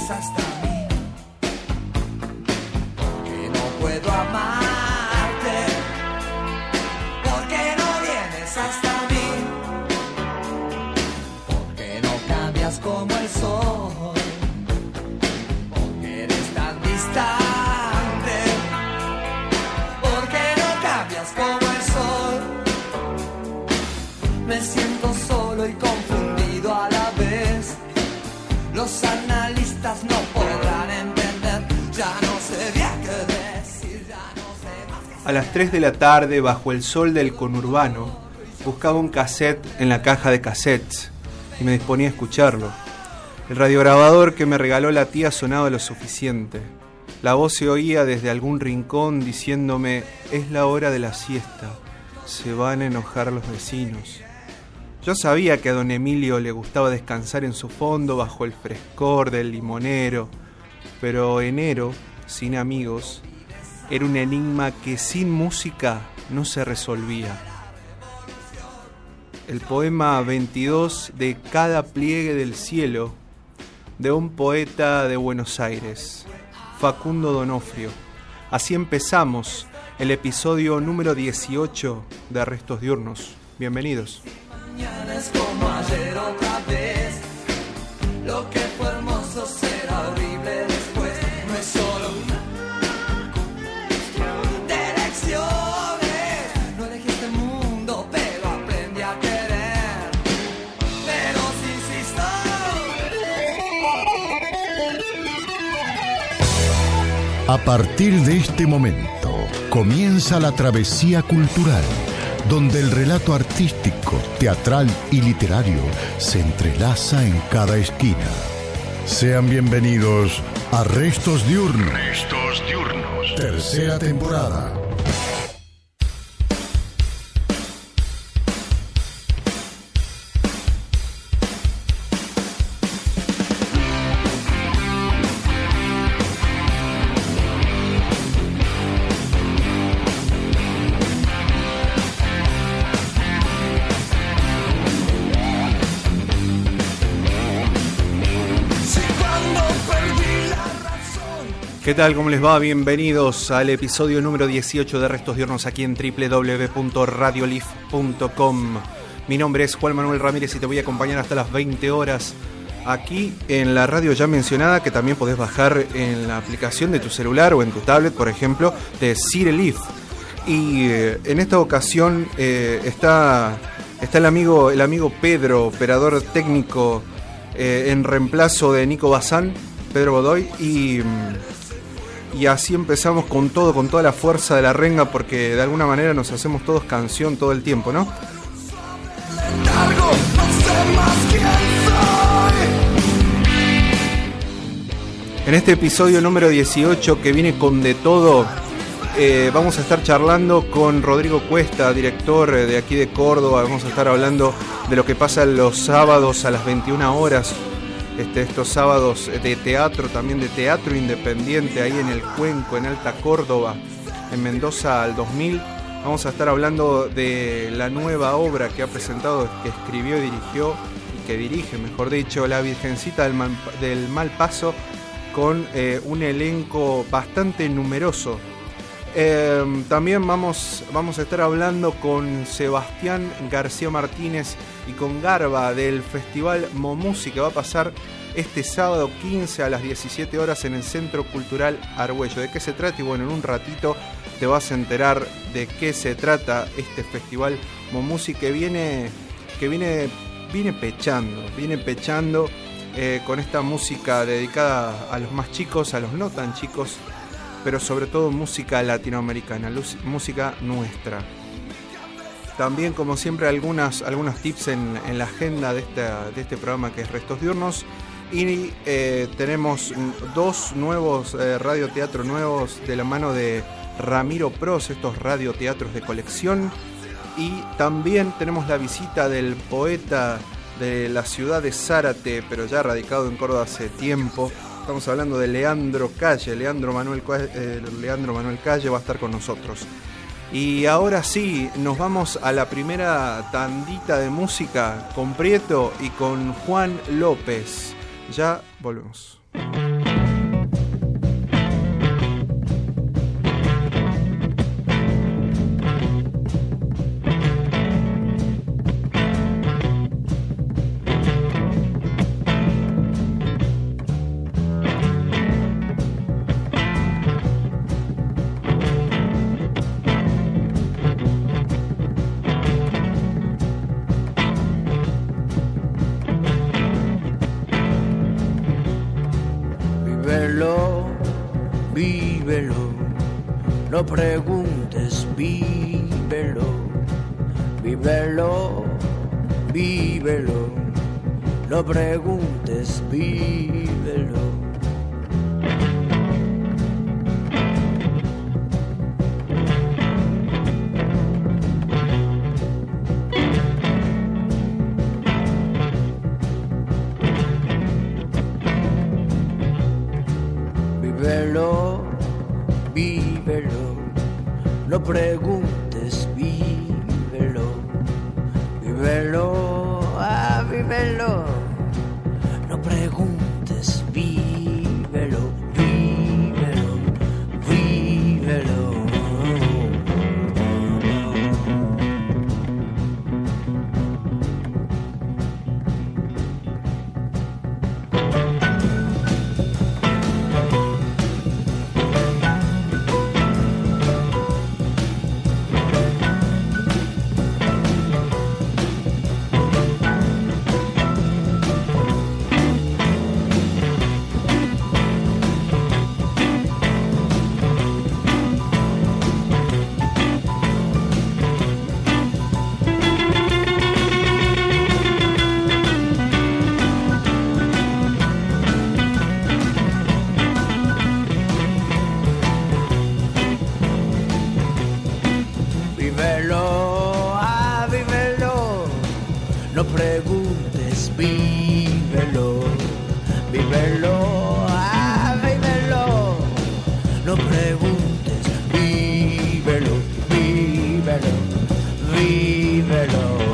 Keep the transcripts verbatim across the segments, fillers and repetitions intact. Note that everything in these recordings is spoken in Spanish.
vienes hasta mí, porque no puedo amarte, porque no vienes hasta mí, porque no cambias como el sol, porque eres tan distante, porque no cambias como el sol. Me siento solo y confundido a la vez. Los analistas no podrán entender. Ya no sé bien qué decir, ya no sé más que... A las tres de la tarde, bajo el sol del conurbano, buscaba un cassette en la caja de cassettes y me disponía a escucharlo. El radiograbador que me regaló la tía sonaba lo suficiente. La voz se oía desde algún rincón diciéndome: es la hora de la siesta, se van a enojar los vecinos. Yo sabía que a don Emilio le gustaba descansar en su fondo bajo el frescor del limonero, pero enero, sin amigos, era un enigma que sin música no se resolvía. El poema veintidós de Cada pliegue del cielo, de un poeta de Buenos Aires, Facundo Donofrio. Así empezamos el episodio número dieciocho de Restos Diurnos. Bienvenidos. Mañana es como ayer otra vez. Lo que fue hermoso será horrible después. No es solo una cuestión de elecciones. No elegí este mundo, pero aprendí a querer. Pero si insisto. A partir de este momento comienza la travesía cultural, donde el relato artístico, teatral y literario se entrelaza en cada esquina. Sean bienvenidos a Restos Diurnos. Restos Diurnos. Tercera temporada. ¿Qué tal? ¿Cómo les va? Bienvenidos al episodio número dieciocho de Restos Diurnos aquí en doble u doble u doble u punto radiolif punto com. Mi nombre es Juan Manuel Ramírez y te voy a acompañar hasta las veinte horas aquí en la radio ya mencionada, que también podés bajar en la aplicación de tu celular o en tu tablet, por ejemplo, de Cirelif. Y eh, en esta ocasión eh, está, está el amigo, el amigo Pedro, operador técnico eh, en reemplazo de Nico Bazán, Pedro Godoy, y... Y así empezamos con todo, con toda la fuerza de la renga, porque de alguna manera nos hacemos todos canción todo el tiempo, ¿no? En este episodio número dieciocho, que viene con de todo, eh, vamos a estar charlando con Rodrigo Cuesta, director de aquí de Córdoba. Vamos a estar hablando de lo que pasa los sábados a las veintiuna horas. Este, estos sábados de teatro, también de teatro independiente, ahí en el Cuenco, en Alta Córdoba, en Mendoza al dos mil. Vamos a estar hablando de la nueva obra que ha presentado, que escribió y dirigió, y que dirige, mejor dicho, La Virgencita del, Mal, del Mal Paso, con eh, un elenco bastante numeroso. Eh, también vamos, vamos a estar hablando con Sebastián García Martínez y con Garba del Festival Momúsica, que va a pasar este sábado quince a las diecisiete horas en el Centro Cultural Argüello. ¿De qué se trata? Y bueno, en un ratito te vas a enterar de qué se trata este Festival Momúsica, que viene, que viene, viene pechando, viene pechando eh, con esta música dedicada a los más chicos, a los no tan chicos, pero sobre todo música latinoamericana, música nuestra. También, como siempre, algunas, algunos tips en, en la agenda de, esta, de este programa que es Restos Diurnos. Y eh, tenemos dos nuevos eh, radioteatros nuevos de la mano de Ramiro Pros, estos radioteatros de colección. Y también tenemos la visita del poeta de la ciudad de Zárate, pero ya radicado en Córdoba hace tiempo. Estamos hablando de Leandro Calle. Leandro Manuel, eh, Leandro Manuel Calle va a estar con nosotros. Y ahora sí, nos vamos a la primera tandita de música con Prieto y con Juan López. Ya volvemos. vívelo, vívelo, no preguntes, vívelo, vívelo, vívelo, no preguntes, vívelo. Vívelo, vívelo, no preguntes, vívelo, vívelo, ah, vívelo, no preguntes, vívelo, vívelo, vívelo. No preguntes, vívelo, vívelo, ah, vívelo. No preguntes, vívelo, vívelo, vívelo.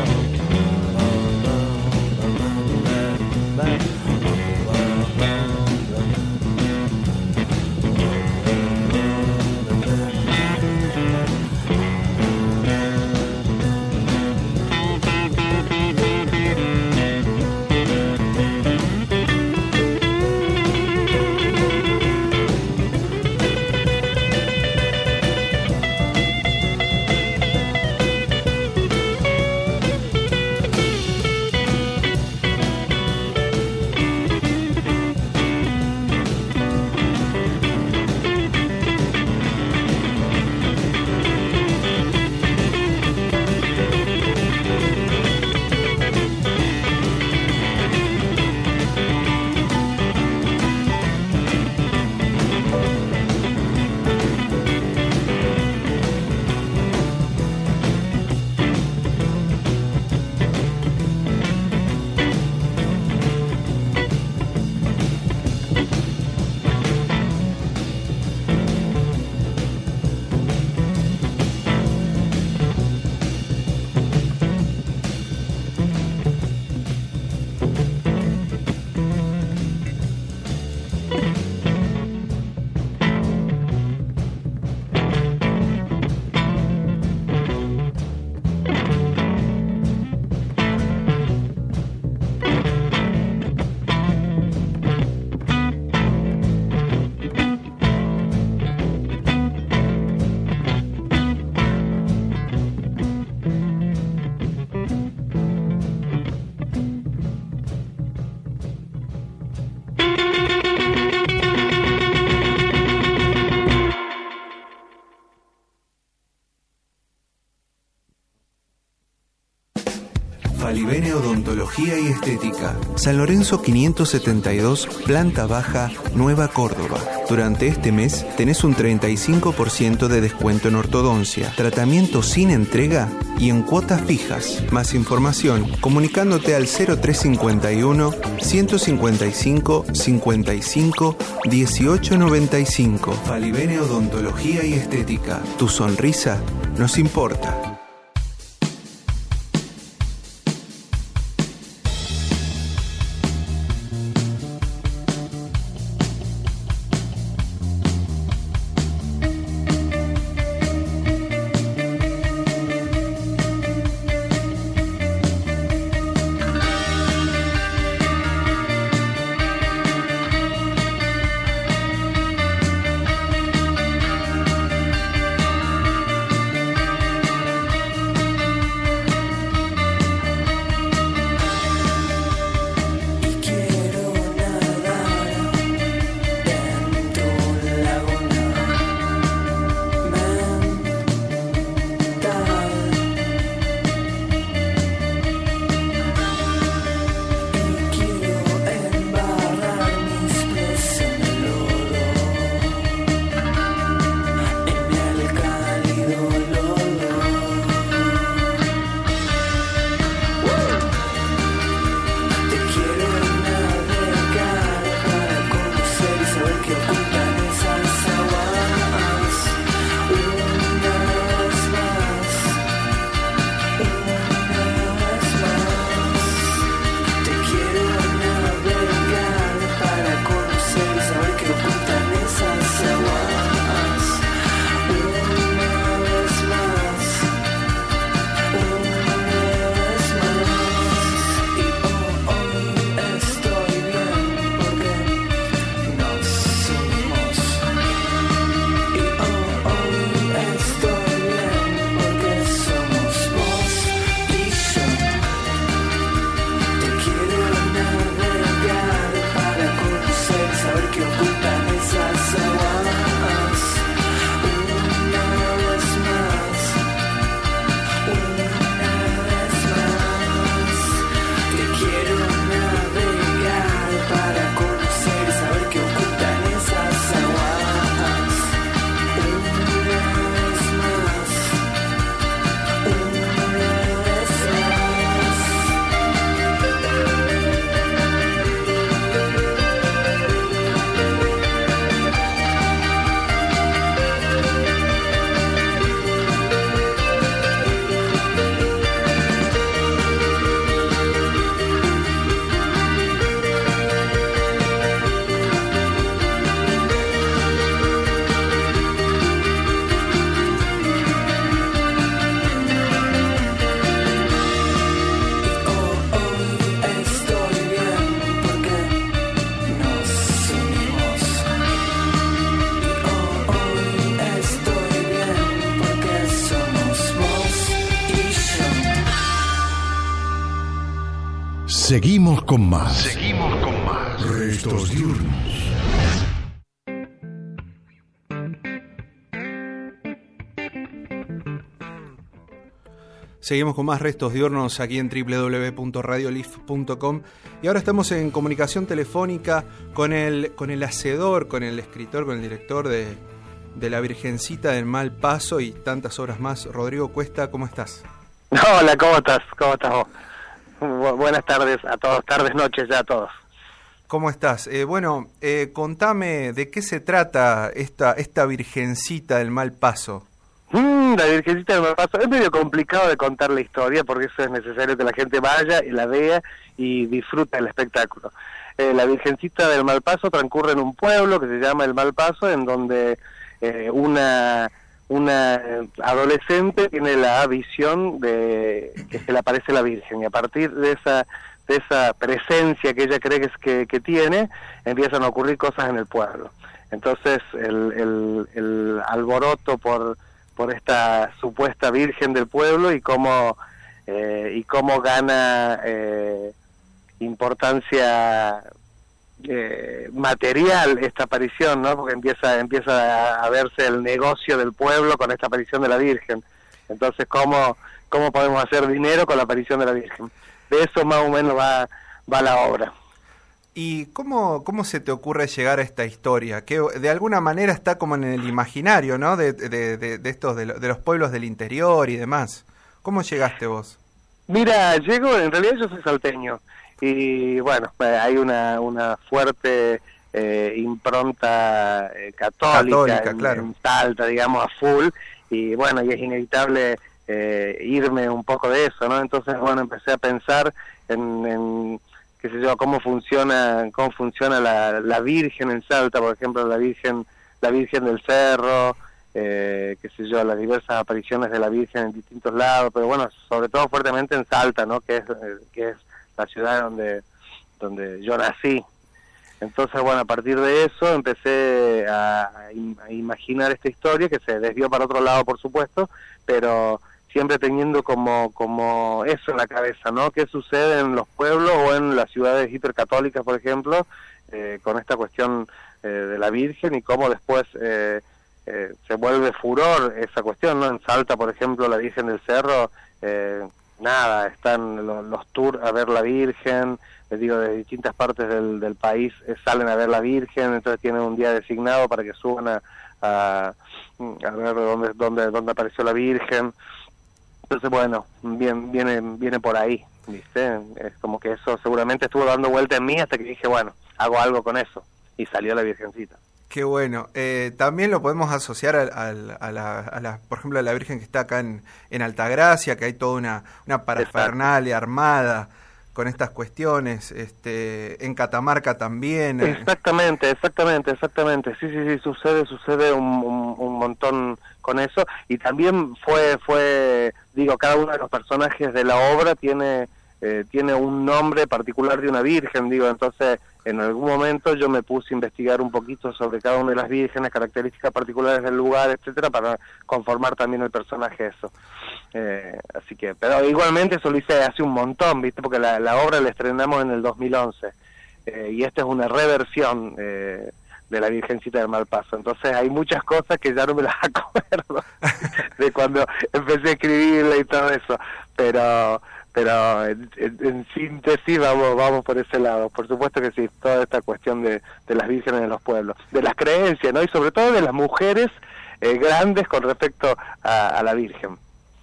Falivene Odontología y Estética. San Lorenzo quinientos setenta y dos, planta baja, Nueva Córdoba. Durante este mes tenés un treinta y cinco por ciento de descuento en ortodoncia, tratamiento sin entrega y en cuotas fijas. Más información comunicándote al cero tres cincuenta y uno, ciento cincuenta y cinco, cincuenta y cinco, dieciocho noventa y cinco. Falivene Odontología y Estética. Tu sonrisa nos importa. Seguimos con más. Seguimos con más. Restos diurnos. Seguimos con más Restos Diurnos aquí en doble u doble u doble u punto radio lif punto com y ahora estamos en comunicación telefónica con el, con el hacedor, con el escritor, con el director de, de La Virgencita del Mal Paso y tantas obras más. Rodrigo Cuesta, ¿cómo estás? Hola, ¿cómo estás? ¿Cómo estás vos? Bu- buenas tardes a todos, tardes, noches ya a todos. ¿Cómo estás? Eh, bueno, eh, contame de qué se trata esta, esta Virgencita del Mal Paso. Mm, la Virgencita del Mal Paso. Es medio complicado de contar la historia porque eso es necesario que la gente vaya y la vea y disfrute del espectáculo. Eh, la Virgencita del Mal Paso transcurre en un pueblo que se llama El Mal Paso, en donde eh, una una adolescente tiene la visión de que se le aparece la Virgen, y a partir de esa de esa presencia que ella cree que, es, que, que tiene, empiezan a ocurrir cosas en el pueblo. Entonces el, el, el alboroto por por esta supuesta Virgen del pueblo y cómo eh, y cómo gana eh, importancia eh, material esta aparición, ¿no? Porque empieza empieza a, a verse el negocio del pueblo con esta aparición de la Virgen. Entonces cómo cómo podemos hacer dinero con la aparición de la Virgen. De eso más o menos va va la obra. ¿Y cómo, cómo se te ocurre llegar a esta historia? Que de alguna manera está como en el imaginario, ¿no? De, de, de, de estos de, lo, de los pueblos del interior y demás. ¿Cómo llegaste vos? Mira, llego, en realidad yo soy salteño y bueno, hay una una fuerte eh, impronta eh, católica, católica en, claro. en Salta, digamos, a full, y bueno, y es inevitable eh, irme un poco de eso, ¿no? Entonces, bueno, empecé a pensar en... en qué sé yo, cómo funciona cómo funciona la, la Virgen en Salta, por ejemplo, la Virgen la Virgen del Cerro, eh, qué sé yo, las diversas apariciones de la Virgen en distintos lados, pero bueno, sobre todo fuertemente en Salta, ¿no? Que es que es la ciudad donde donde yo nací. Entonces, bueno, a partir de eso empecé a, a imaginar esta historia que se desvió para otro lado, por supuesto, pero siempre teniendo como como eso en la cabeza, ¿no? ¿Qué sucede en los pueblos o en las ciudades hipercatólicas, por ejemplo, eh, con esta cuestión eh, de la Virgen y cómo después eh, eh, se vuelve furor esa cuestión, ¿no? En Salta, por ejemplo, la Virgen del Cerro, eh, nada, están los, los tours a ver la Virgen, les digo, de distintas partes del, del país eh, salen a ver la Virgen, entonces tienen un día designado para que suban a, a, a ver dónde, dónde, dónde apareció la Virgen. Entonces, bueno, bien, viene viene por ahí, ¿viste? Es como que eso seguramente estuvo dando vuelta en mí hasta que dije, bueno, hago algo con eso. Y salió la Virgencita. Qué bueno. Eh, también lo podemos asociar al, al, a, la, a la, por ejemplo, a la Virgen que está acá en, en Altagracia, que hay toda una, una parafernalia armada con estas cuestiones, este, en Catamarca también. Exactamente, exactamente, exactamente. Sí, sí, sí, sucede, sucede un, un, un montón con eso. Y también fue, fue, digo, cada uno de los personajes de la obra tiene, eh, tiene un nombre particular de una virgen, digo, entonces en algún momento yo me puse a investigar un poquito sobre cada una de las vírgenes, características particulares del lugar, etcétera, para conformar también el personaje eso. Eh, así que, pero igualmente eso lo hice hace un montón, ¿viste? Porque la, la obra la estrenamos en el dos mil once, eh, y esta es una reversión eh, de la Virgencita del Mal Paso. Entonces hay muchas cosas que ya no me las acuerdo de cuando empecé a escribirla y todo eso, pero pero en, en, en síntesis vamos vamos por ese lado. Por supuesto que sí, toda esta cuestión de, de las vírgenes de los pueblos, de las creencias, ¿no? Y sobre todo de las mujeres eh, grandes con respecto a, a la Virgen.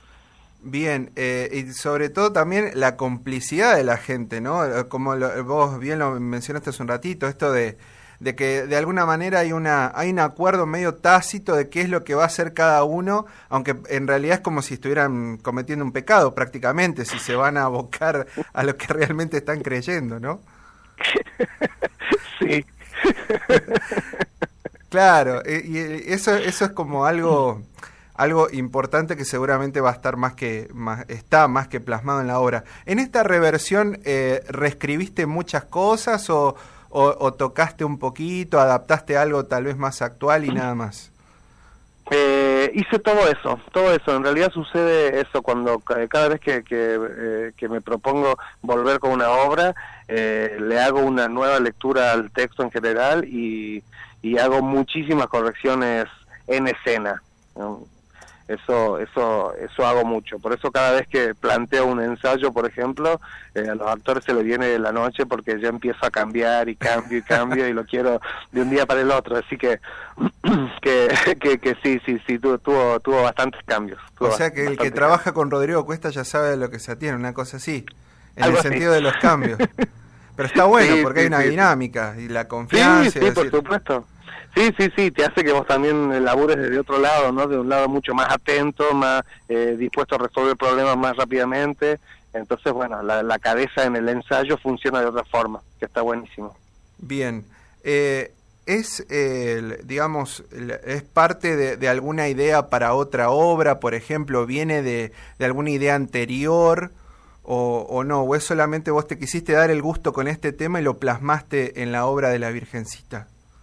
Bien, eh, y sobre todo también la complicidad de la gente, ¿no? Como lo, vos bien lo mencionaste hace un ratito, esto de, de que de alguna manera hay una hay un acuerdo medio tácito de qué es lo que va a hacer cada uno, aunque en realidad es como si estuvieran cometiendo un pecado prácticamente, si se van a abocar a lo que realmente están creyendo, ¿no? Sí. Claro, y eso eso es como algo algo importante que seguramente va a estar más que más, está más que plasmado en la obra. En esta reversión, eh, ¿reescribiste muchas cosas o, o, o tocaste un poquito, adaptaste algo tal vez más actual y nada más? Eh, hice todo eso, todo eso. En realidad sucede eso cuando cada vez que, que, eh, que me propongo volver con una obra, eh, le hago una nueva lectura al texto en general y, y hago muchísimas correcciones en escena. ¿no? Eso, eso, eso hago mucho. Por eso cada vez que planteo un ensayo, por ejemplo, eh, a los actores se les viene la noche porque ya empiezo a cambiar y cambio y cambio y lo quiero de un día para el otro. Así que, que, que, que sí, sí, sí, tuvo, tuvo, tuvo bastantes cambios. Tuvo o sea que el que trabaja cambios. Con Rodrigo Cuesta ya sabe de lo que se atiene, una cosa así, en Algo el así. sentido de los cambios. Pero está bueno sí, porque sí, hay una sí. dinámica y la confianza. Sí, sí, por supuesto. Sí, sí, sí, te hace que vos también labures desde otro lado, ¿no? De un lado mucho más atento, más eh, dispuesto a resolver problemas más rápidamente. Entonces, bueno, la, la cabeza en el ensayo funciona de otra forma, que está buenísimo. Bien. Eh, ¿Es, eh, digamos, es parte de, de alguna idea para otra obra, por ejemplo? ¿Viene de, de alguna idea anterior o, o no? ¿O es solamente vos te quisiste dar el gusto con este tema y lo plasmaste en la obra de la Virgencita?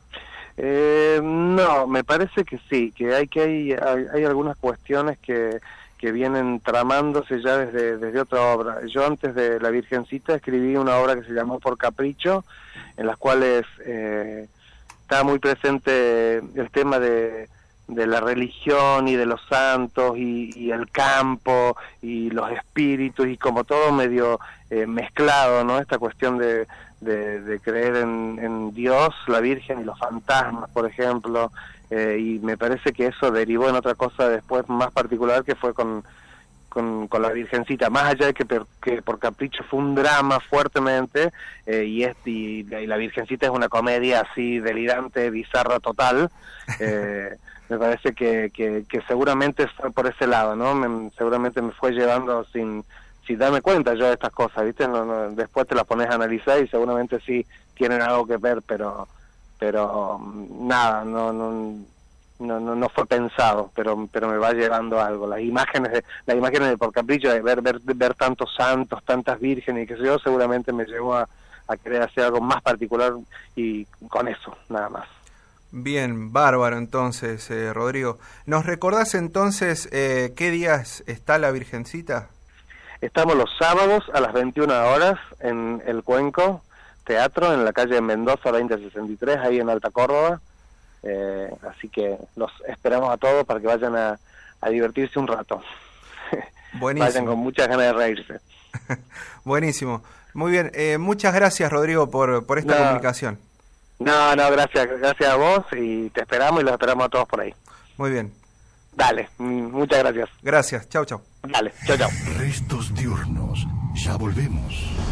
Eh, no, me parece que sí, que hay que hay, hay, hay algunas cuestiones que, que vienen tramándose ya desde, desde otra obra. Yo antes de La Virgencita escribí una obra que se llamó Por Capricho, en las cuales eh, estaba muy presente el tema de, de la religión y de los santos y, y el campo y los espíritus y como todo medio eh, mezclado, ¿no? Esta cuestión de De, de creer en, en Dios, la Virgen y los fantasmas, por ejemplo, eh, y me parece que eso derivó en otra cosa después más particular que fue con, con, con la Virgencita, más allá de que, per, que Por Capricho fue un drama fuertemente, eh, y, este, y, y la Virgencita es una comedia así delirante, bizarra total, eh, me parece que, que, que seguramente fue por ese lado, ¿no? Me, seguramente me fue llevando sin... sin darme cuenta yo de estas cosas, ¿viste? No, no, después te las pones a analizar y seguramente sí tienen algo que ver, pero pero nada, no no no no, no fue pensado, pero pero me va llevando algo. Las imágenes de las imágenes de Por Capricho, de ver ver ver tantos santos, tantas vírgenes y qué sé yo, seguramente me llevó a, a querer hacer algo más particular y con eso, nada más. Bien, bárbaro entonces, eh, Rodrigo. ¿Nos recordás entonces eh, qué días está la Virgencita? Estamos los sábados a las veintiuna horas en El Cuenco Teatro, en la calle Mendoza veinte sesenta y tres, ahí en Alta Córdoba. Eh, así que los esperamos a todos para que vayan a, a divertirse un rato. Buenísimo. Vayan con muchas ganas de reírse. Buenísimo. Muy bien. Eh, muchas gracias, Rodrigo, por, por esta no, comunicación. No, no, gracias. Gracias a vos y te esperamos y los esperamos a todos por ahí. Muy bien. Dale, muchas gracias. Gracias, chau, chau. Dale, chau, chau. Restos diurnos, ya volvemos.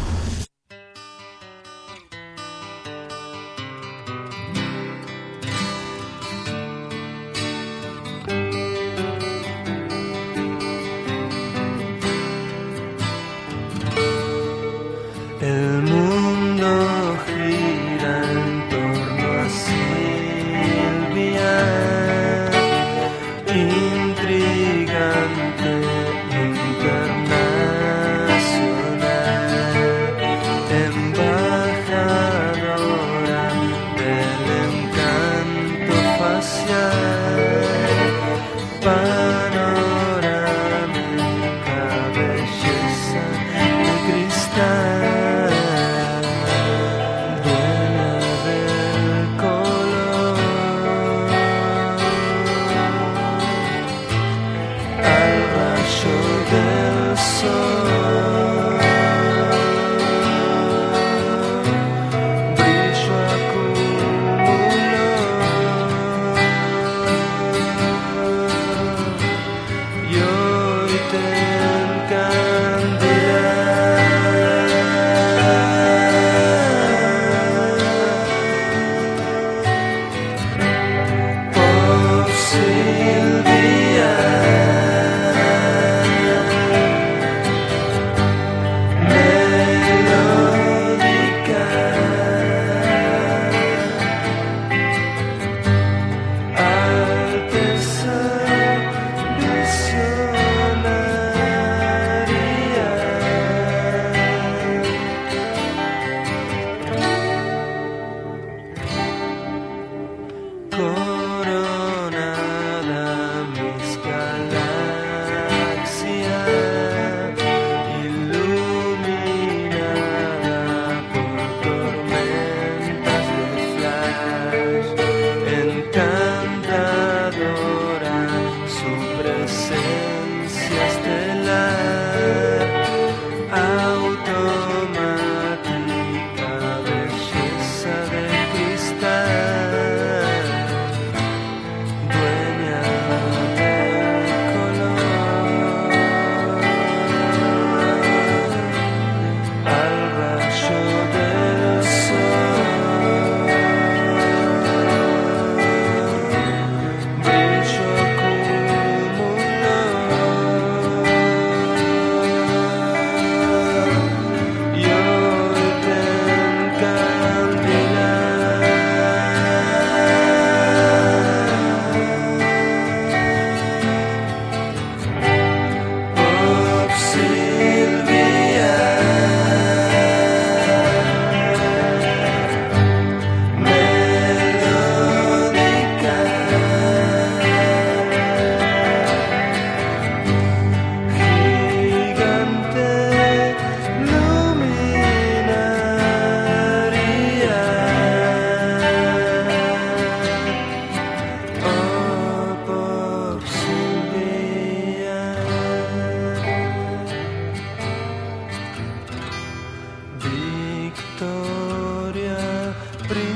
El mundo gira en torno a Silvia, intrigante, internacional, embajadora del encanto facial, panorámica belleza de cristal, dueña del color. Al rayo del sol, brillo acumuló, y hoy te encantará. Por Silvia, melódica, alteza visionaria, coronada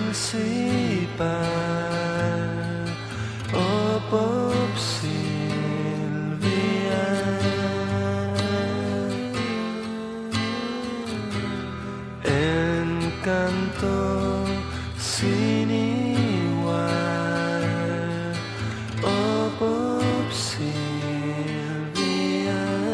oh Pop Silvia. Encanto sin igual, oh Pop Silvia.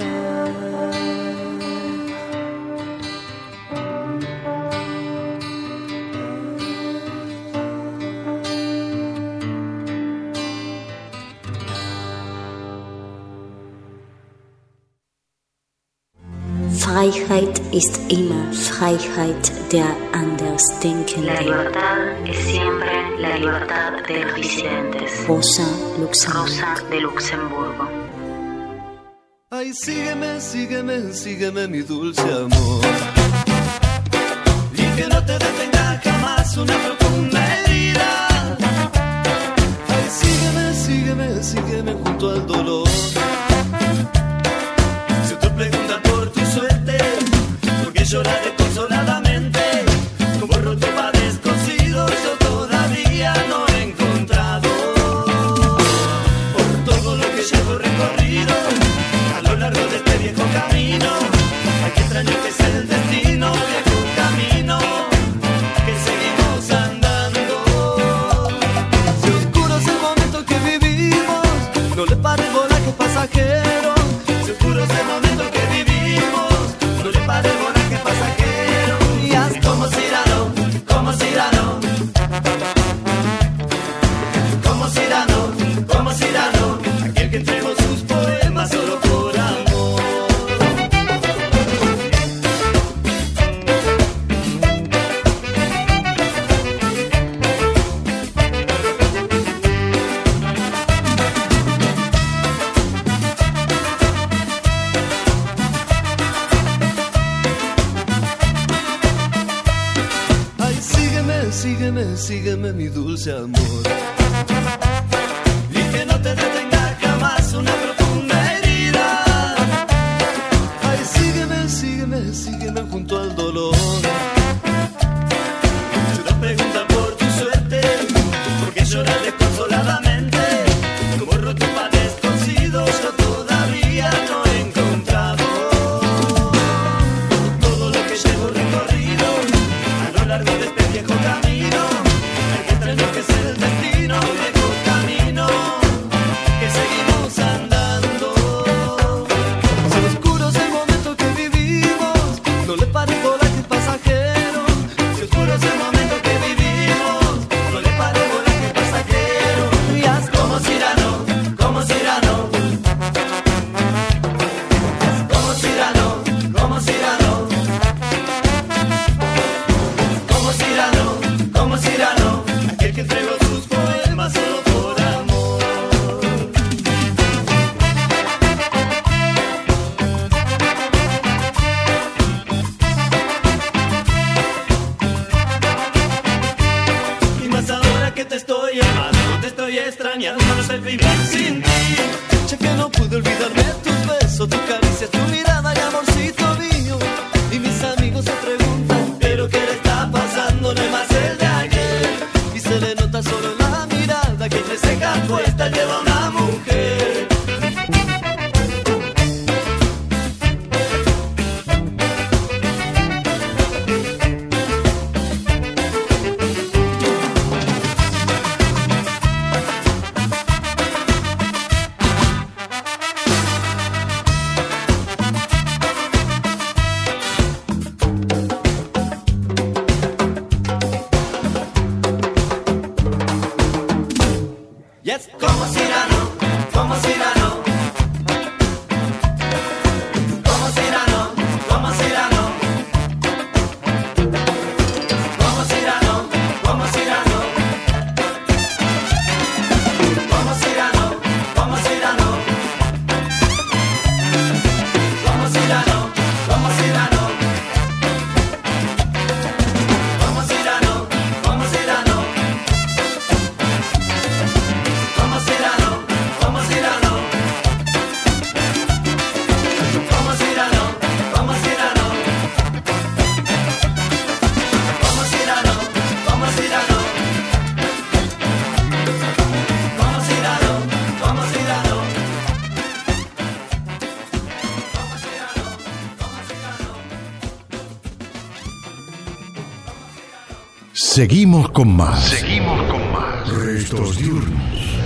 Freiheit ist immer Freiheit der Andersdenkenden. La libertad es siempre la libertad de los disidentes. Rosa Luxemburgo. Rosa de Luxemburgo. Ay, sígueme, sígueme, sígueme, mi dulce amor. Y que no te detenga jamás una profunda herida. Ay, sígueme, sígueme, sígueme junto al dolor. Si otro pregunta por tu suerte, porque lloraré consoladamente. Como roto para descosido, yo todavía no he encontrado. Por todo lo que llevo recorrido a lo largo de este viejo camino. Ay, qué extraño que es el destino, viejo camino que seguimos andando. Si oscuro es el momento que vivimos, no le pare bola que pasajero. Si oscuro es el momento que vivimos, no le pare bola que pasajero. Y haz como Cyrano, como Cyrano, como Cyrano, como Cyrano, aquel que entregó sus poemas solo por amor. Ay, sígueme, sígueme, sígueme, mi dulce amor. Y que no te detenga jamás una profunda herida. Ay, sígueme, sígueme, sígueme junto al dolor. Si una pregunta por tu suerte, porque lloras desconsoladamente. Como roto para descosido, yo todavía no he encontrado. Todo lo que llevo recorrido a lo largo de este viejo camino. Hay que extraño que es el destino, viejo camino que seguimos andando. Si oscuro es el momento que vivimos, no le pare bola que pasajero. Si oscuro es el momento que vivimos, no le pare bola que pasajero. Y haz como Cyrano, como Cyrano, como Cyrano, como Cyrano, como Cyrano, como Cyrano, aquel que entregó sus poemas solo por amor. Y más ahora que te estoy amando, te estoy extrañando, no sé vivir sin ti. Ya que no pude olvidarme tus besos, tu caricia, tu mirada y amorcito mío. Y mis amigos se preguntan, ¿pero qué le está pasando? No es más el de ayer. Y se le nota solo en la mirada que entre cejas puesta lleva una mujer. Yes, como Cyrano, como Cyrano, como Cyrano, como Cyrano, como Cyrano, como Cyrano, como Cyrano, como Cyrano, como Cyrano, como Cyrano, como Cyrano, como Cyrano. Como Cyrano, Seguimos con más. Seguimos con más. Restos diurnos.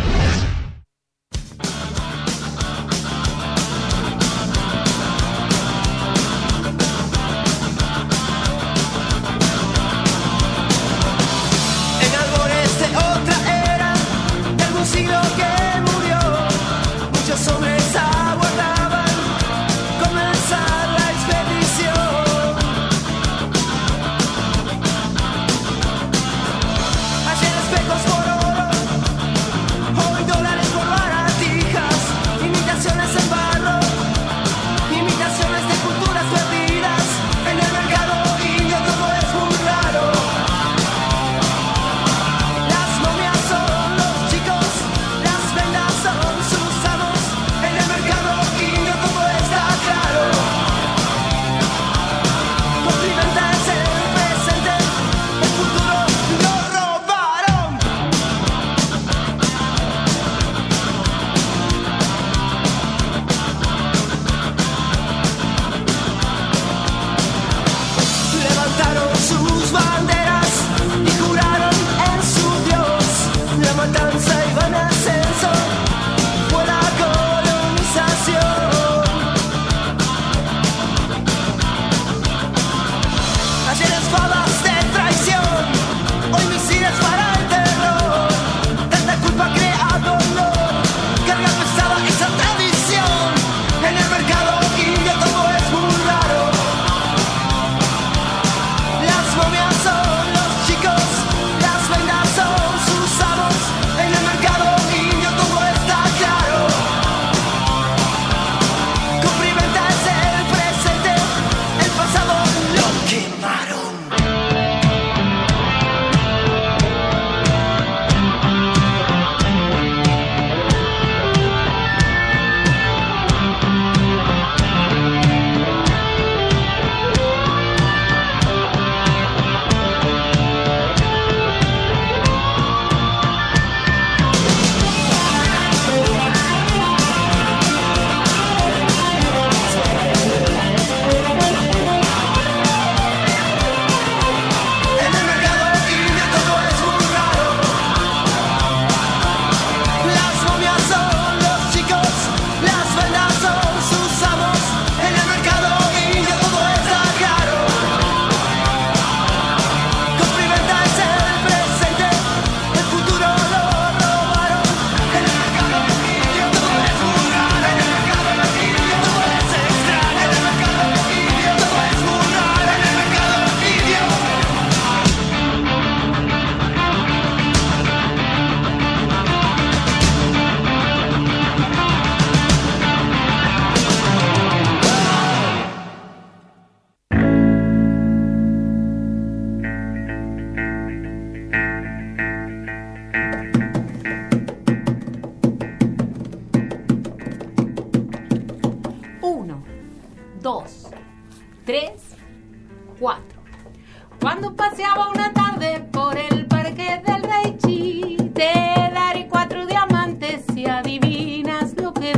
Cuando paseaba una tarde por el parque del Rey Chi, te daré cuatro diamantes si adivinas lo que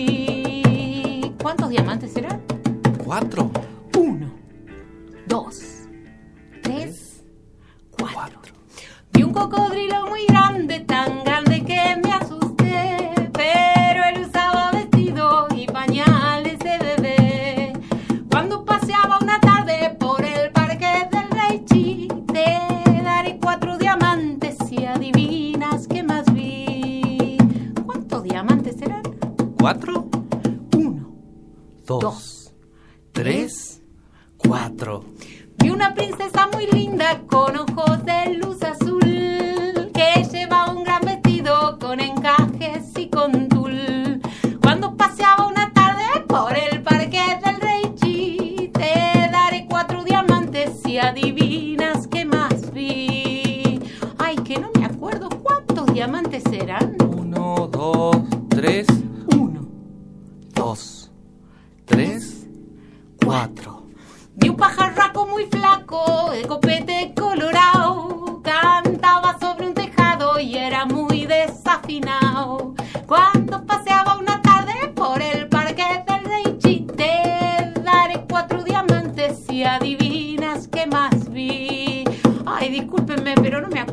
vi. ¿Cuántos diamantes serán? ¿Cuatro? Uno, dos, tres, cuatro. Vi un cocodrilo muy grande, tan grande que me asusté, pero él usaba vestido y pañales de bebé. Cuando paseaba una tarde por el parque del Rey Chi, te daré cuatro diamantes si adivinas qué más vi. ¿Cuántos diamantes serán? ¿Cuatro? Uno, Dos, dos tres, cuatro. Vi una princesa muy linda con ojos de luz azul, que llevaba un gran vestido con encajes y con tul. Cuando paseaba una tarde por el parque del Rey Chi, te daré cuatro diamantes si adivinas qué más vi. Ay, que no me acuerdo cuántos diamantes serán. Uno, dos, tres. Uno, Dos, tres,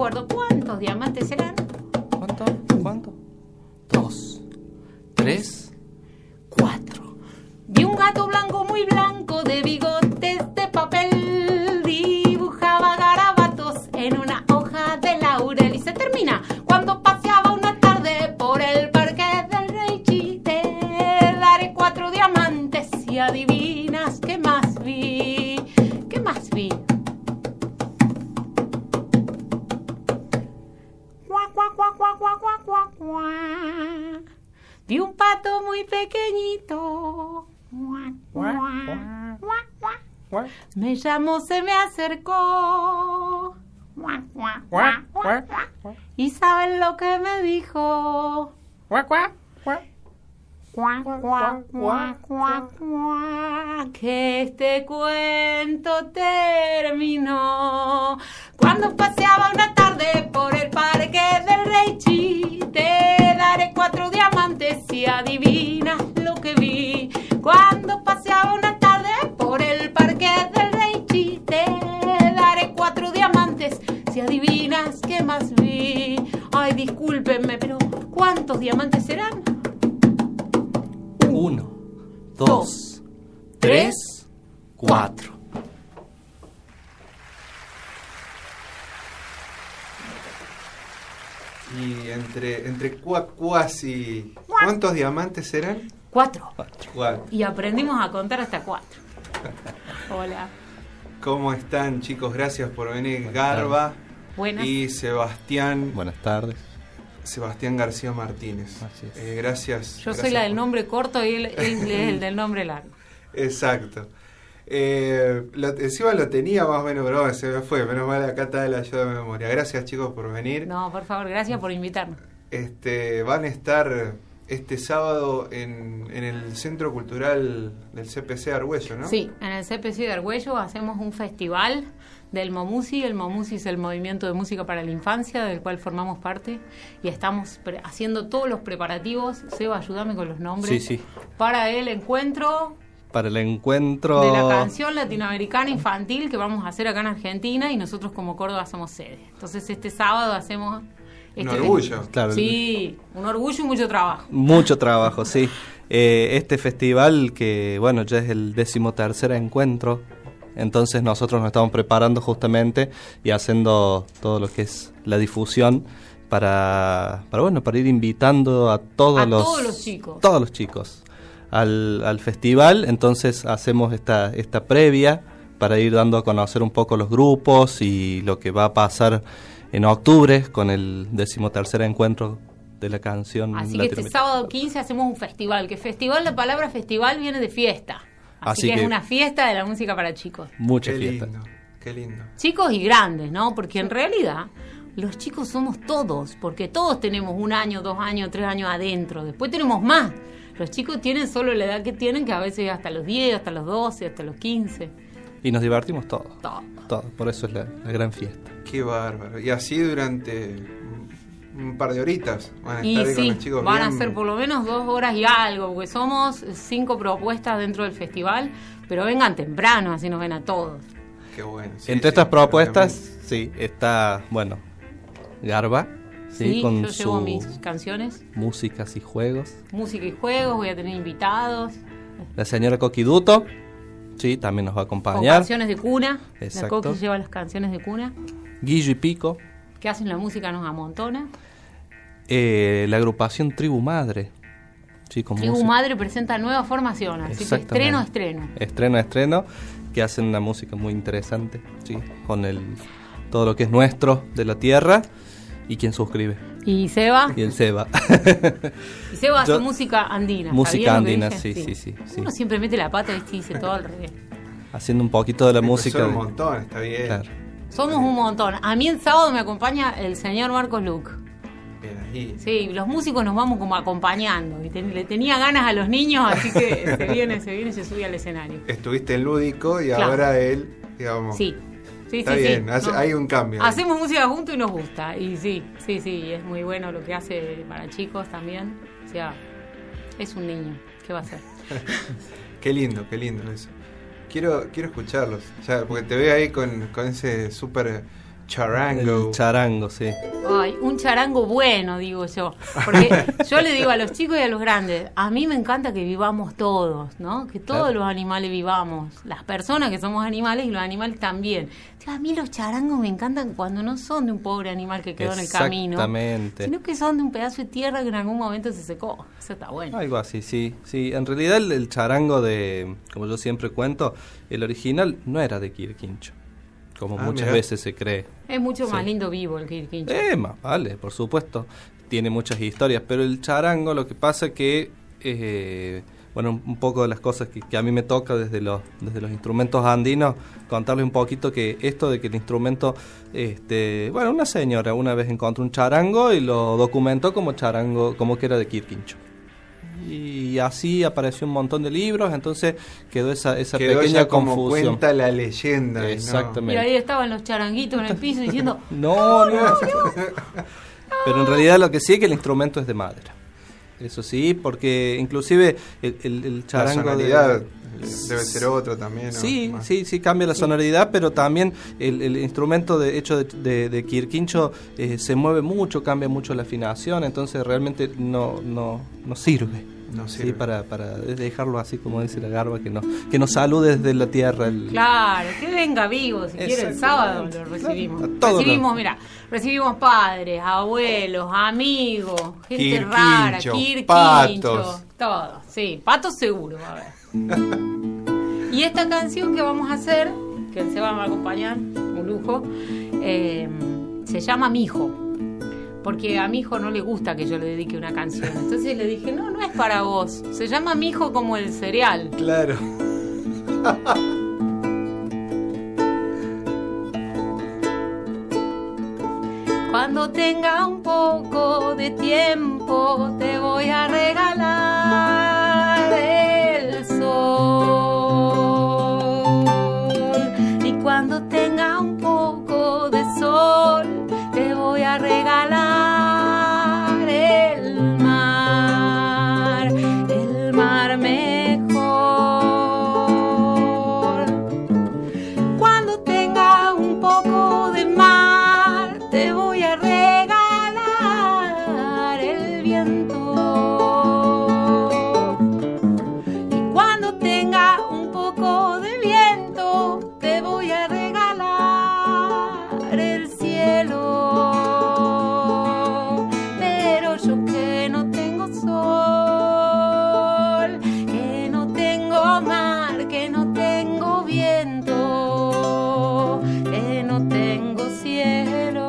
recuerdo. ¿Cuántos diamantes serán? ¿Cuánto? ¿Cuánto? Dos, tres, cuatro. Vi un gato blanco, muy blanco, de bigotes de papel. Dibujaba garabatos en una hoja de laurel. Y se termina cuando paseaba una tarde por el parque del Rey Chi. Te daré cuatro diamantes si adivinas qué más vi. ¿Qué más vi? Cuá, cuá, cuá, cuá, cuá, cuá, cuá, cuá. Vi un pato muy pequeñito. Me llamó, se me acercó. ¿Y saben lo que me dijo? Que este cuento terminó cuando paseaba una tarde por el parque del Rey Chi. Te daré cuatro diamantes si adivinas lo que vi. Cuando paseaba una tarde por el parque del Rey Chi. Te daré cuatro diamantes si adivinas qué más vi. Ay, discúlpenme, pero ¿cuántos diamantes serán? uno, dos, tres, cuatro. Y entre, entre cuacuas y... ¿Cuántos diamantes serán? Cuatro. Cuatro. Y aprendimos a contar hasta cuatro. Hola. ¿Cómo están, chicos? Gracias por venir. Garba Buenas. Y Sebastián. Buenas tardes. Sebastián García Martínez. Así es. Eh, gracias. Yo gracias soy la del por... nombre corto y él, él es el del nombre largo. Exacto. Eh, lo, encima lo tenía más o menos, pero se me fue. Menos mal, acá está la ayuda de memoria. Gracias, chicos, por venir. No, por favor, gracias por invitarnos. Este, van a estar este sábado en, en el Centro Cultural del C P C de Argüello, ¿no? Sí, en el C P C de Argüello hacemos un festival del Momusi. El Momusi es el Movimiento de Música para la Infancia, del cual formamos parte, y estamos pre- haciendo todos los preparativos. Seba, ayúdame con los nombres. Sí, sí. Para el encuentro Para el encuentro de la canción latinoamericana infantil que vamos a hacer acá en Argentina, y nosotros como Córdoba somos sede. Entonces este sábado hacemos... Un este orgullo. Claro. Sí, un orgullo y mucho trabajo. Mucho trabajo, sí. Eh, este festival que, bueno, ya es el decimotercer encuentro, entonces nosotros nos estamos preparando justamente y haciendo todo lo que es la difusión para, para bueno, para ir invitando a todos A los todos los chicos. todos los chicos al, al festival. Entonces hacemos esta esta previa para ir dando a conocer un poco los grupos y lo que va a pasar en octubre con el decimotercer encuentro de la canción Así que este latinoamericana. sábado quince hacemos un festival, que festival, la palabra festival viene de fiesta. Así, Así que, que- es una fiesta de la música para chicos. Mucha Qué fiesta. lindo, qué lindo. Chicos y grandes, ¿no? Porque en realidad los chicos somos todos, porque todos tenemos un año, dos años, tres años adentro. Después tenemos más. Los chicos tienen solo la edad que tienen, que a veces hasta los diez, hasta los doce, hasta los quince. Y nos divertimos todos. Todo. Todo. Por eso es la, la gran fiesta. Qué bárbaro. Y así durante un, un par de horitas van a Y estar ahí con sí, los chicos. van a bien. ser por lo menos dos horas y algo, porque somos cinco propuestas dentro del festival, pero vengan temprano, así nos ven a todos. Qué bueno. Sí, Entre sí, estas propuestas, obviamente. sí, está, bueno, Garba, sí, Sí, con yo llevo sus mis canciones, músicas y juegos. música y juegos, voy a tener invitados, La señora Coquiduto, sí, también nos va a con acompañar. canciones de cuna. Exacto. La Coqui lleva las canciones de cuna, Guillo y Pico, que hacen la música nos amontona. eh, la agrupación Tribu Madre, sí, con Tribu música- Madre presenta nueva formación, así que Exactamente. estreno, estreno. Estreno, estreno, que hacen una música muy interesante, sí, con el todo lo que es nuestro de la tierra y quien suscribe. Y Seba, Y el Seba. y Seba hace Yo- música andina. ¿está Música bien lo que andina, dije? sí, sí, sí, sí. Uno siempre mete la pata, ¿viste? Y dice todo al revés. Haciendo un poquito de la Ay, música. pues son de- un montón, está bien. Claro. Somos un montón. A mí el sábado me acompaña el señor Marcos Luc. Bien ahí. Sí, los músicos nos vamos como acompañando. Y ten- le tenía ganas a los niños, así que se viene, se viene y se sube al escenario. Estuviste en Lúdico y Claro. ahora él, digamos. Sí, sí, Está sí. bien, sí. hace- No. hay un cambio. ahí. Hacemos música juntos y nos gusta. Y sí, sí, sí, es muy bueno lo que hace para chicos también. O sea, es un niño. ¿Qué va a hacer? Qué lindo, qué lindo eso. Quiero, quiero escucharlos, ya, porque te veo ahí con, con ese súper Charango. El charango, sí. Ay, un charango bueno, digo yo. Porque yo le digo a los chicos y a los grandes, a mí me encanta que vivamos todos, ¿no? Que todos Claro. los animales vivamos. Las personas que somos animales y los animales también. Tío, a mí los charangos me encantan cuando no son de un pobre animal que quedó en el camino. Exactamente. Sino que son de un pedazo de tierra que en algún momento se secó. Eso está bueno. Algo así, sí. Sí, en realidad el, el charango de, como yo siempre cuento, el original no era de Quirquincho, como Ah, muchas mirá. veces se cree. Es mucho más Sí. lindo vivo el quirquincho. Eh, más vale, por supuesto. Tiene muchas historias, pero el charango lo que pasa que, eh, bueno, un, un poco de las cosas que, que a mí me toca desde los, desde los instrumentos andinos, contarles un poquito que esto de que el instrumento, este, bueno, una señora una vez encontró un charango y lo documentó como charango, como que era de Quirquincho. Y así apareció un montón de libros, entonces quedó esa, esa Quedó pequeña ya como confusión. cuenta la leyenda. ¿no? Exactamente. Y ahí estaban los charanguitos en el piso diciendo, No, no. Pero en realidad lo que sí es que el instrumento es de madera. Eso sí, porque inclusive el, el, el La charango sonoridad de... debe ser otro también. ¿no? Sí, Más. sí, sí cambia la sonoridad, pero también el, el instrumento de, hecho de, de, de Quirquincho eh, se mueve mucho, cambia mucho la afinación, entonces realmente no, no, no sirve. No Sí, sirve. para, para dejarlo así como dice la Garba, que no, que nos salude desde la tierra. El... claro, que venga vivo, si quiere el sábado lo recibimos. Claro, a todos recibimos, los- mira, recibimos padres, abuelos, amigos, gente Quirquincho, rara, quirquincho, patos. todo, sí, patos seguro va a haber. Y esta canción que vamos a hacer, que el Seba me va a acompañar, un lujo, eh, se llama Mijo. Porque a mi hijo no le gusta que yo le dedique una canción. Entonces le dije, no, no es para vos. Se llama Mijo como el cereal. Claro. Cuando tenga un poco de tiempo te voy a regalar el sol. Y cuando tenga un poco de sol te voy a regalar el mar, el mar mejor. Cuando tenga un poco de mar te voy a regalar el viento. Y cuando tenga un poco de viento te voy a regalar el cielo. Pero yo que no tengo sol, que no tengo mar, que no tengo viento, que no tengo cielo.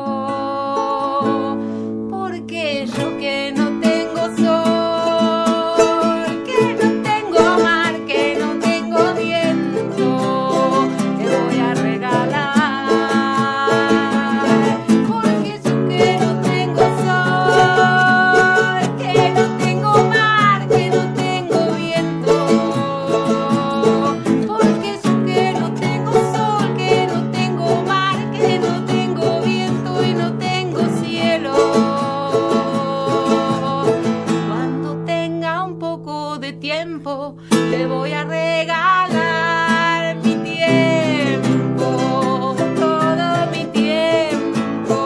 Porque yo que no tengo sol, que no tengo mar, que no tengo viento, te voy a regalar. Porque yo que no tengo sol, que no tengo mar, que no tengo viento. Porque yo que no tengo sol, que no tengo mar, que no tengo viento y no tengo cielo. Cuando tenga un poco de tiempo te voy a regalar mi tiempo, todo mi tiempo.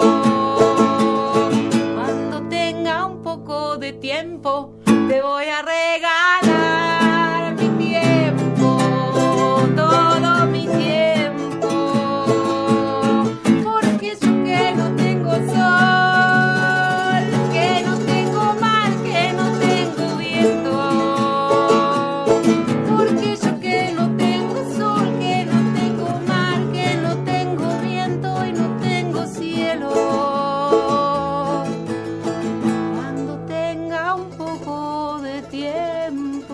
Cuando tenga un poco de tiempo te voy a regalar mi tiempo, todo mi tiempo. Porque yo que no tengo sol, que no tengo mar, que no tengo viento. Porque yo que no tengo sol, que no tengo mar, que no tengo viento y no tengo cielo. Cuando tenga un poco de tiempo.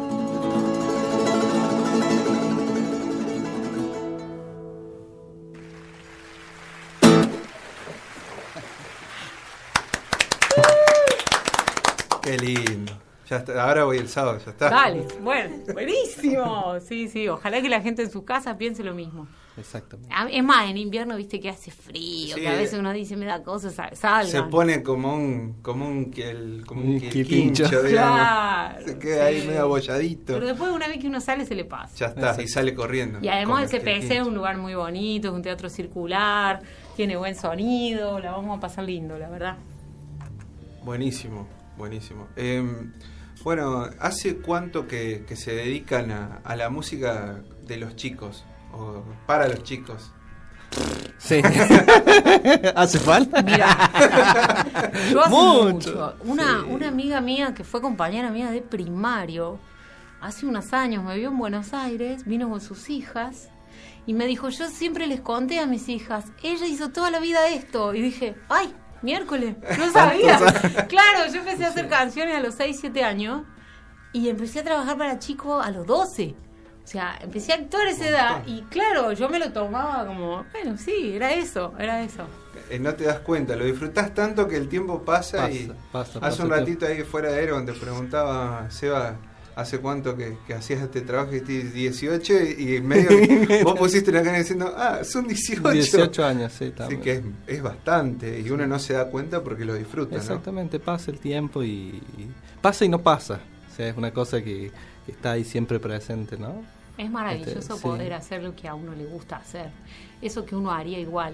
Qué lindo. Ya está. Ahora voy el sábado, ya está. Dale, bueno, buenísimo. Sí, sí, ojalá que la gente en sus casas piense lo mismo. Exactamente. A- Es más, en invierno viste que hace frío, Sí. que a veces uno dice me da cosas, sal- salgan. Se pone como un como un, el, como un Un quirquincho, quirquincho. digamos. Claro, Se queda ahí sí. medio abolladito. Pero después una vez que uno sale se le pasa. Ya está, y sale corriendo. Y además Con el C P C es quirquincho. un lugar muy bonito, es un teatro circular, tiene buen sonido, la vamos a pasar lindo, la verdad. Buenísimo, buenísimo. Eh, bueno, ¿hace cuánto que, que se dedican a, a la música de los chicos? O para los chicos. Sí. ¿Hace falta? Mira, yo hace mucho. mucho. Una, Sí. una amiga mía que fue compañera mía de primario, hace unos años me vio en Buenos Aires, vino con sus hijas y me dijo, yo siempre les conté a mis hijas, ella hizo toda la vida esto. Y dije, ¡ay! Miércoles, no sabía. Claro, yo empecé a hacer canciones a los seis, siete años y empecé a trabajar para chicos a los doce. O sea, empecé a actuar a esa edad y claro, yo me lo tomaba como, bueno, sí, era eso, era eso. Eh, no te das cuenta, lo disfrutás tanto que el tiempo pasa, Pasa, y pasa, hace pasa un el ratito ahí fuera de Aero donde preguntaba, Seba, ¿hace cuánto que, que hacías este trabajo? Y te- dieciocho y, y medio que vos pusiste una cara diciendo, ah, son dieciocho. dieciocho años, sí, Así también. que es, es bastante y uno no se da cuenta porque lo disfruta, ¿no? Exactamente, pasa el tiempo y, y pasa y no pasa. O sea, es una cosa que, que está ahí siempre presente, ¿no? Es maravilloso Este, sí. poder hacer lo que a uno le gusta hacer. Eso que uno haría igual.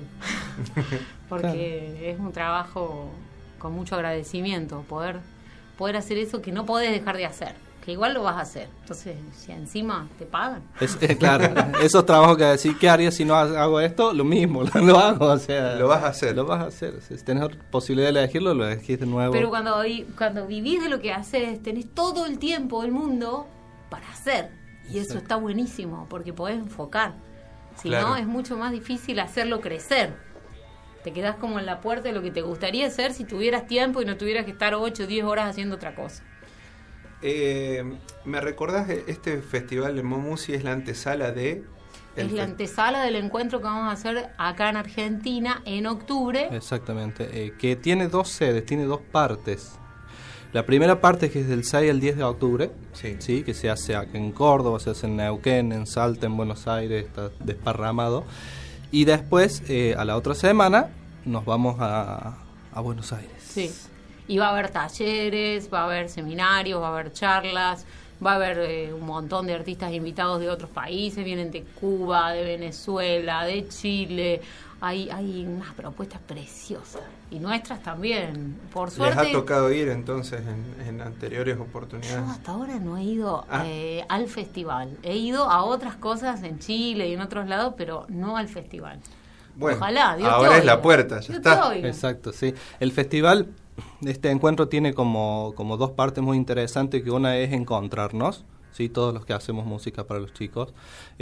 Porque es un trabajo con mucho agradecimiento. Poder, poder hacer eso que no podés dejar de hacer. Que igual lo vas a hacer. Entonces, si encima te pagan. Es, es claro, esos trabajos que decir, ¿qué haría si no hago esto? Lo mismo, lo hago, o sea... Lo vas a hacer. Lo vas a hacer. Si tenés posibilidad de elegirlo, lo elegís de nuevo. Pero cuando, vi- cuando vivís de lo que haces, tenés todo el tiempo del mundo para hacer. Y eso está buenísimo, porque podés enfocar. Si Claro. no, es mucho más difícil hacerlo crecer. Te quedás como en la puerta de lo que te gustaría hacer si tuvieras tiempo y no tuvieras que estar ocho o diez horas haciendo otra cosa. Eh, ¿Me recordás de este festival de Momusi? Es la antesala de... el Es la fe- antesala del encuentro que vamos a hacer acá en Argentina en octubre. Exactamente, eh, que tiene dos sedes, tiene dos partes. La primera parte que es del seis al diez de octubre, sí. que se hace acá en Córdoba, se hace en Neuquén, en Salta, en Buenos Aires, está desparramado. Y después, eh, a la otra semana, nos vamos a, a Buenos Aires. Sí. Y va a haber talleres, va a haber seminarios, va a haber charlas, va a haber eh, un montón de artistas invitados de otros países, vienen de Cuba, de Venezuela, de Chile. Hay, hay unas propuestas preciosas. Y nuestras también. Por suerte. ¿Les ha tocado ir entonces en, en anteriores Yo oportunidades? hasta ahora no he ido Ah. eh, al festival. He ido a otras cosas en Chile y en otros lados, pero no al festival. Bueno, Ojalá, Dios te ahora es oiga. la puerta, ya Dios está. te oiga. Exacto, sí. El festival, este encuentro tiene como, como dos partes muy interesantes, que una es encontrarnos, ¿sí? Todos los que hacemos música para los chicos,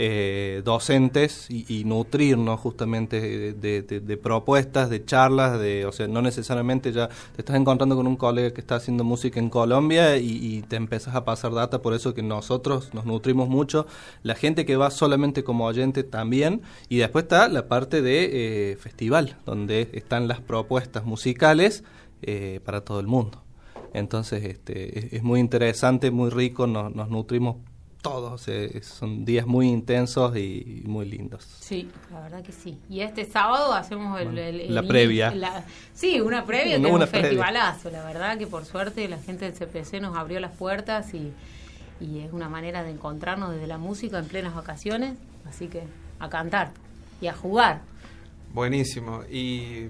eh, docentes y, y nutrirnos justamente de, de, de, de propuestas, de charlas, de, o sea, no necesariamente ya te estás encontrando con un colega que está haciendo música en Colombia y, y te empezás a pasar data, por eso que nosotros nos nutrimos mucho, la gente que va solamente como oyente también, y después está la parte de eh, festival, donde están las propuestas musicales eh, para todo el mundo. Entonces este es, es muy interesante, muy rico, nos, nos nutrimos todos, o sea, son días muy intensos y, y muy lindos. Sí, la verdad que sí. Y este sábado hacemos el... Bueno, el- el- la previa. la- sí, una previa No, que una es un previa. festivalazo. La verdad que por suerte la gente del C P C nos abrió las puertas y, y es una manera de encontrarnos desde la música en plenas vacaciones. Así que a cantar y a jugar. Buenísimo. ¿Y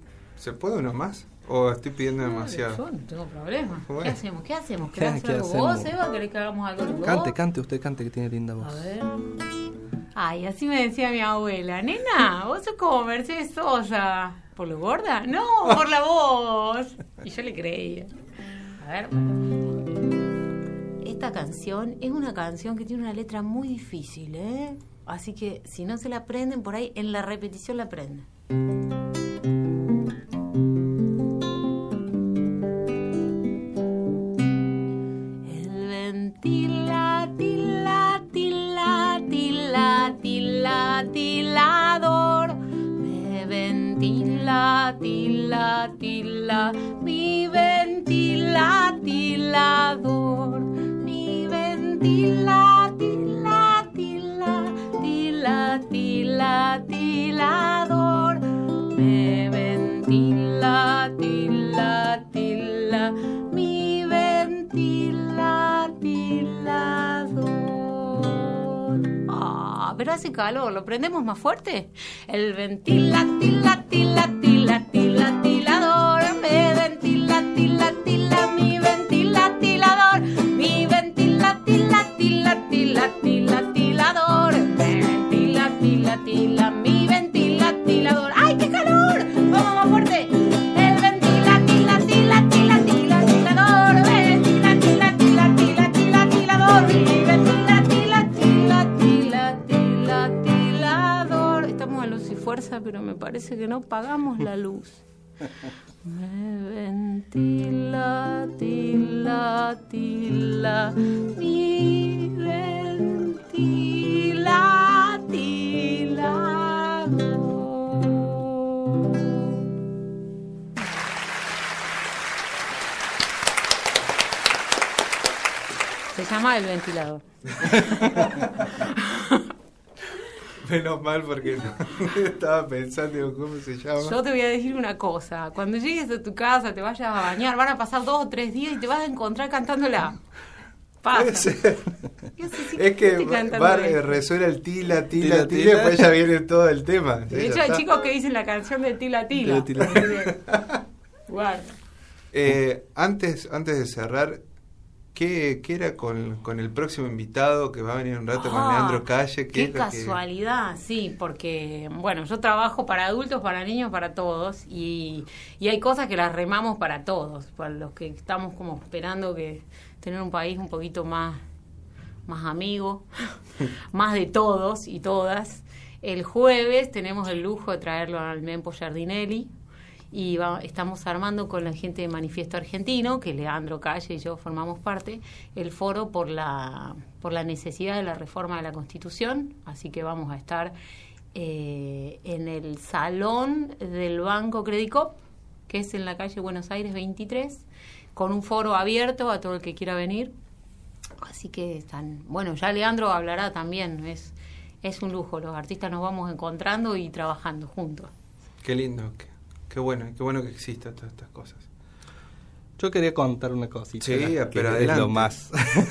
se puede uno más? ¿O estoy pidiendo demasiado? Yo no tengo problema. Bueno. ¿Qué hacemos? ¿Qué hacemos? ¿Qué- ¿Querés hacer qué algo vos, hacemos? Eva? ¿Querés que hagamos algo los dos? Cante, cante, usted cante que tiene linda voz. A ver. Ay, así me decía mi abuela. Nena, vos sos como Mercedes Sosa. ¿Por lo gorda? No, por la voz. Y yo le creía. A ver. Esta canción es una canción que tiene una letra muy difícil, ¿eh? Así que si no se la aprenden, por ahí en la repetición la aprenden. El ventila, tila, tila, tila, tila, tilador me ventila, tila, tila, mi ventila, tilador, mi ventila, tila, tila, tila, tila, tilador, me ventila, tila, tila, mi ventila, tilador. Ah, pero hace calor, ¿lo prendemos más fuerte? El ventila, tila, tila, tila, tila, tilador, me ventila, tila, tila, mi ventila, tilador, mi ventila, tila, tila, tila, tila, tilador, me ventila, tila, tila, mi ventila, tilador. ¡Ay, qué calor! ¡Vamos más fuerte! El ventila, tila, tila, tila, tila, tilador, ventila, tila, tila, tila, tila, tilador, mi ventila, tila, tila, tila, tila, tilador. Estamos a luz y fuerza, pero me parece que no pagamos la luz. Me ventila, tila, tila, mi ventila, tilador. Se llama El Ventilador. Menos mal porque no, estaba pensando digo, cómo se llama. Yo te voy a decir una cosa. Cuando llegues a tu casa, te vayas a bañar, van a pasar dos o tres días y te vas a encontrar cantándola. Pasa. Puede ser. Yo sé si Es que va, eso. resuena el tila, Tila, tila, tila, tila. y después ya viene todo el tema. De Sí, hecho, ya hay está. chicos que dicen la canción de Tila Tila. Tila, tila. Guarda. Eh, antes, antes de cerrar, ¿qué, qué era con, con el próximo invitado que va a venir un rato con Ah, Leandro Calle? Qué es lo que- casualidad, sí, porque, bueno, yo trabajo para adultos, para niños, para todos, y, y hay cosas que las remamos para todos, para los que estamos como esperando que tener un país un poquito más, más amigo, más de todos y todas. El jueves tenemos el lujo de traerlo al Mempo Giardinelli, y va- estamos armando con la gente de Manifiesto Argentino, que Leandro Calle y yo formamos parte, el foro por la por la necesidad de la reforma de la Constitución, así que vamos a estar eh, en el salón del Banco Credicop, que es en la calle Buenos Aires veintitrés, con un foro abierto a todo el que quiera venir, así que están, bueno, ya Leandro hablará también, es, es un lujo, los artistas nos vamos encontrando y trabajando juntos. Qué lindo, qué, qué bueno, qué bueno que existan todas estas cosas. Yo quería contar una cosita. Sí, que pero es adelante. lo más.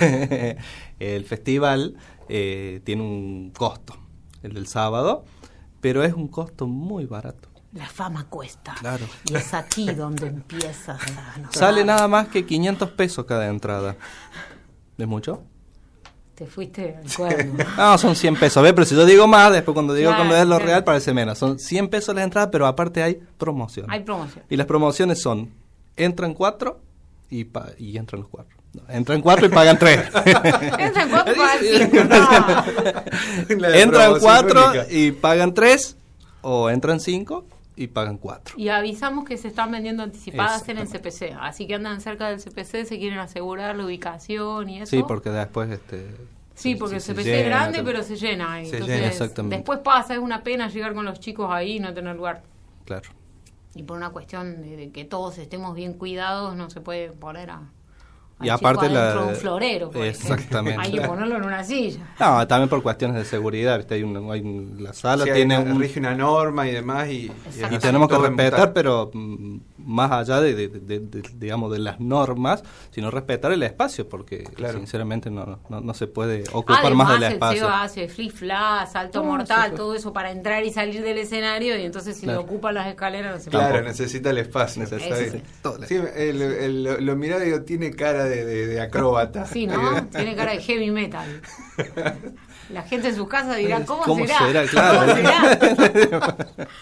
El festival eh, tiene un costo, el del sábado, pero es un costo muy barato. La fama cuesta. Claro. Y es aquí donde empieza a notar. Sale nada más que quinientos pesos cada entrada. ¿Es mucho? Te fuiste al cuerno. No, son cien pesos. ¿Ves? Pero si yo digo más, después cuando digo Claro, cuando es lo claro. real parece menos. Son cien pesos las entradas, pero aparte hay promoción. Hay promoción. Y las promociones son, entran cuatro y, pa- y entran los cuatro. No, entran cuatro y pagan tres. Entran cuatro para cinco. No. La de Entran promoción cuatro única. y pagan tres, o entran cinco y pagan cuatro. Y avisamos que se están vendiendo anticipadas en el Exactamente. C P C. Así que andan cerca del C P C, se quieren asegurar la ubicación y eso. Sí, porque después... este Sí, se- porque se- el C P se C es llena, grande, se- pero se llena. y Se entonces, llena, exactamente. Después pasa, es una pena llegar con los chicos ahí y no tener lugar. Claro. Y por una cuestión de, de que todos estemos bien cuidados, no se puede poner a. Y al chico aparte la- adentro de un florero. por ejemplo. Exactamente. Hay que ponerlo en una silla. No, también por cuestiones de seguridad, ¿viste? Hay un, hay un- la sala Sí, hay tiene una- un... rige una norma y demás y, y es Y así, tenemos que todo en respetar, butaca. pero mm, más allá de, de- de- de- digamos, de las normas, sino respetar el espacio, porque Claro. sinceramente no, no, no se puede ocupar Además, más del el espacio. Seba hace flip flap, salto No, mortal, sí, pues. todo eso para entrar y salir del escenario, y entonces si Claro. le ocupan las escaleras no se Claro, puede. necesita el espacio. Necesita, está sí, bien. Sí, el, el- lo, lo mirá, digo, tiene cara de, de, de acróbata. Sí, ¿no? Tiene cara de heavy metal. La gente en sus casas dirá, ¿cómo, ¿Cómo será? será? Claro. ¿Cómo será?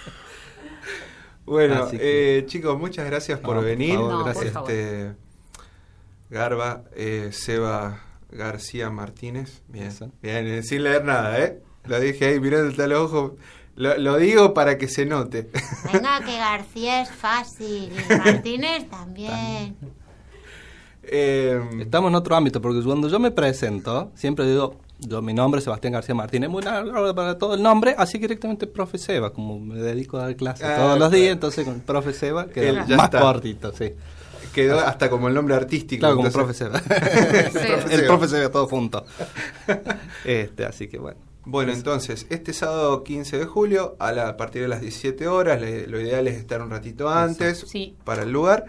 Bueno, Así que- eh, chicos, muchas gracias por No, por venir. favor, No, gracias. por favor. Este, Garba, eh, Seba García Martínez. Bien, Eso. bien, eh, sin leer nada, ¿eh? Lo dije ahí mirándote a los ojos. Lo, lo digo para que se note. Venga, que García es fácil. Y Martínez también. Eh, Estamos en otro ámbito, porque cuando yo me presento, siempre digo, yo mi nombre es Sebastián García Martínez, muy largo para todo el nombre, así que directamente profe Seba, como me dedico a dar clases Ah, todos los claro. días, entonces con el profe Seba Él queda ya más está. cortito, sí. quedó hasta como el nombre artístico. Claro, como entonces- profe Seba. Profe El Seba. profe Seba, todo junto. Este, así que bueno. Bueno, entonces, este sábado quince de julio, a, la, a partir de las diecisiete horas, le- lo ideal es estar un ratito antes Sí. para el lugar.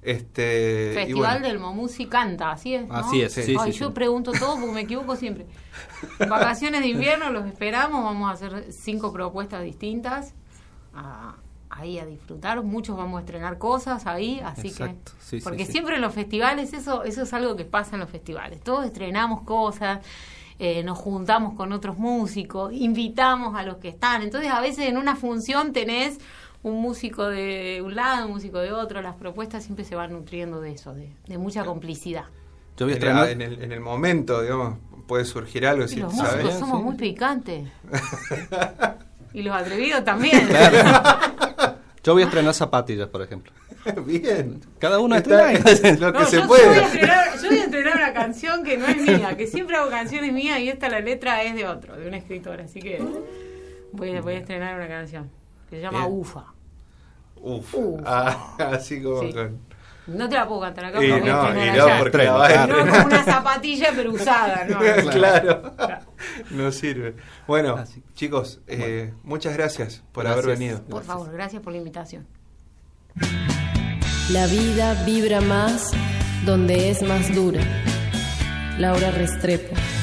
Este, Festival y bueno. del Momusi canta, así es, ¿no? Así es, sí, Ay, sí, yo sí. pregunto todo porque me equivoco siempre. Vacaciones de invierno, los esperamos, vamos a hacer cinco propuestas distintas, a, ahí a disfrutar, muchos vamos a estrenar cosas ahí, así Exacto, que... sí, sí, porque sí. siempre en los festivales, eso eso es algo que pasa en los festivales, todos estrenamos cosas, eh, nos juntamos con otros músicos, invitamos a los que están, entonces a veces en una función tenés un músico de un lado, un músico de otro, las propuestas siempre se van nutriendo de eso, de, de mucha complicidad. Yo voy a En, estrenar... el, en, el, en el momento, digamos, puede surgir algo. Y Si, los músicos ¿sabes? somos Sí. muy picantes. Y los atrevidos también. Yo voy a estrenar zapatillas, por ejemplo. Bien. Cada uno Está, estrena. es lo que No, se yo, puede. yo voy a estrenar, yo voy a estrenar una canción que no es mía, que siempre hago canciones mías y esta la letra es de otro, de un escritor, así que voy a, voy a estrenar una canción que se llama Bien. Ufa. Uf. Uf. Ah, así como Sí. con... No te la puedo cantar acá Y porque voy a no, estrenar y no, allá. porque la vas a No, estrenar. como una zapatilla pero usada, ¿no? Claro. Claro. No sirve. Bueno, Así. chicos, eh, muchas gracias por Gracias. haber venido. Por favor, gracias por la invitación. La vida vibra más donde es más dura. Laura Restrepo.